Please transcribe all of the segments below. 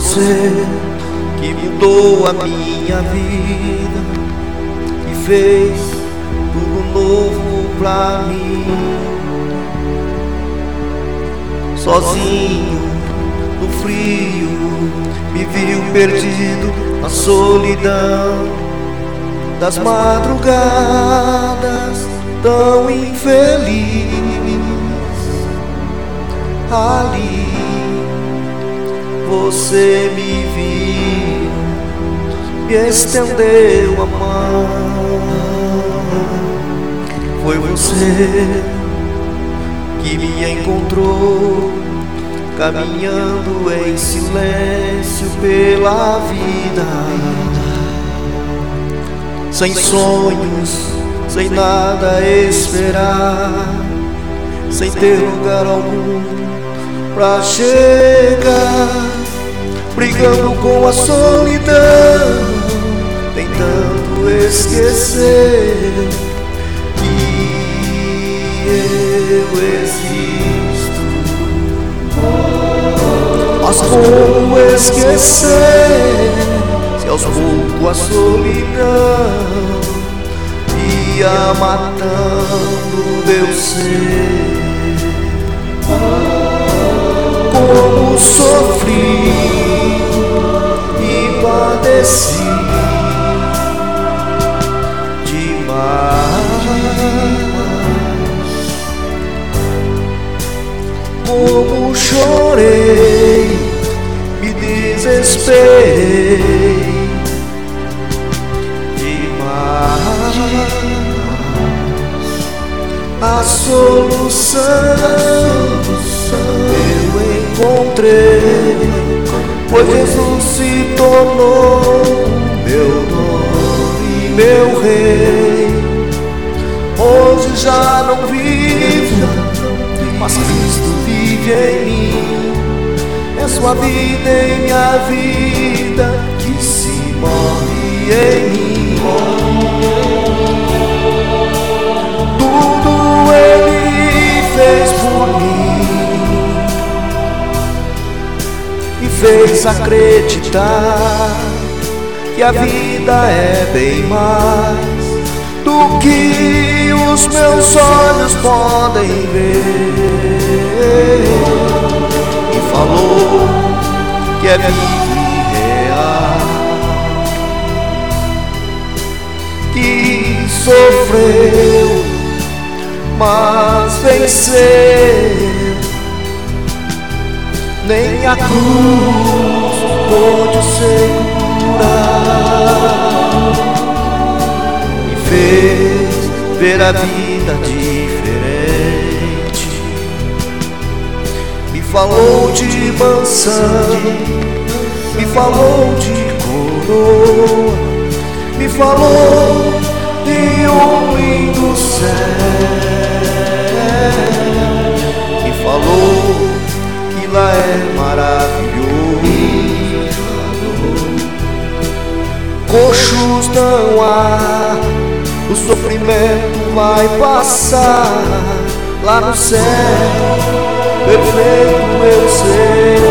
você que mudou a minha vida e fez tudo novo pra mim. Sozinho no frio, me viu perdido na solidão das madrugadas tão infeliz. Ali você me viu, me estendeu a mão. Foi você que me encontrou, caminhando em silêncio pela vida, sem sonhos, sem nada a esperar, sem ter lugar algum pra chegar, brigando com a solidão, tentando esquecer que eu existo. Mas como esquecer se aos poucos a solidão ia matando meu ser? Como sofri e padeci demais, como chorei, me desesperei demais. A solução eu encontrei, pois Jesus se tornou meu dono e meu rei. Hoje já não vivo, mas Cristo vive em mim. É sua vida em minha vida que se move em mim. Tudo Ele fez por mim e fez acreditar que a vida é bem mais do que os meus olhos podem ver. E falou que é vivo e real, que sofreu, mas venceu. Nem a cruz pôde o segurar e fez ver a vida diferente. Me falou de mansão, me falou de coroa, me falou de um lindo céu, me falou que lá é maravilhoso. Coxos não há, o sofrimento vai passar. Lá no céu perfeito eu sei,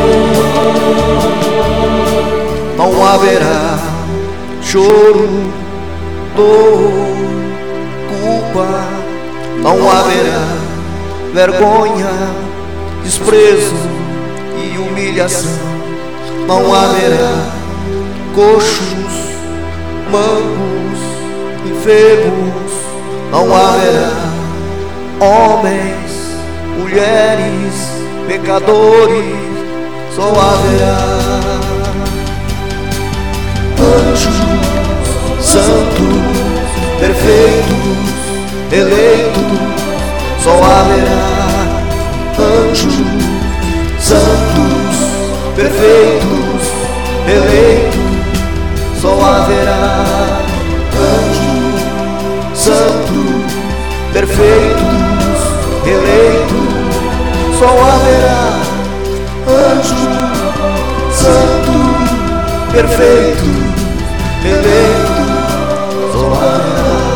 não haverá choro, dor, culpa, não haverá vergonha, desprezo e humilhação, não haverá coxos, mancos, enfermos, não haverá homens, mulheres, pecadores, só haverá anjos, santos, perfeitos, eleitos, só haverá anjos, santos, perfeitos, eleitos, só haverá anjos, santos, perfeitos, eleitos, só haverá anjos, santos, perfeitos, eleitos, só haverá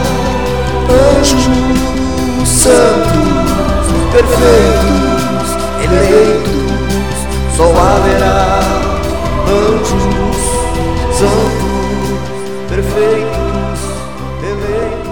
anjos, santos, perfeitos, eleitos, só haverá anjos, santos, perfeitos, eleitos.